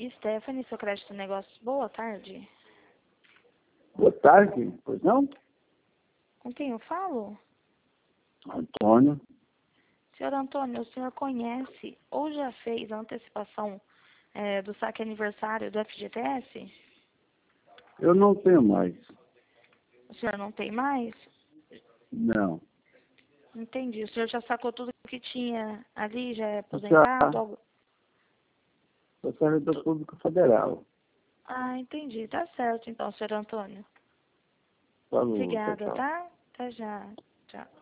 Stephanie, seu crédito negócios. Boa tarde. Boa tarde, pois não? Com quem eu falo? Antônio. Senhor Antônio, o senhor conhece ou já fez a antecipação do saque aniversário do FGTS? Eu não tenho mais. O senhor não tem mais? Não. Entendi. O senhor já sacou tudo que tinha ali, já é Já. aposentado? Sou servidor público federal. Ah, entendi. Tá certo então, senhor Antônio. Falou, Obrigada, tchau. tá? Até já. Tchau.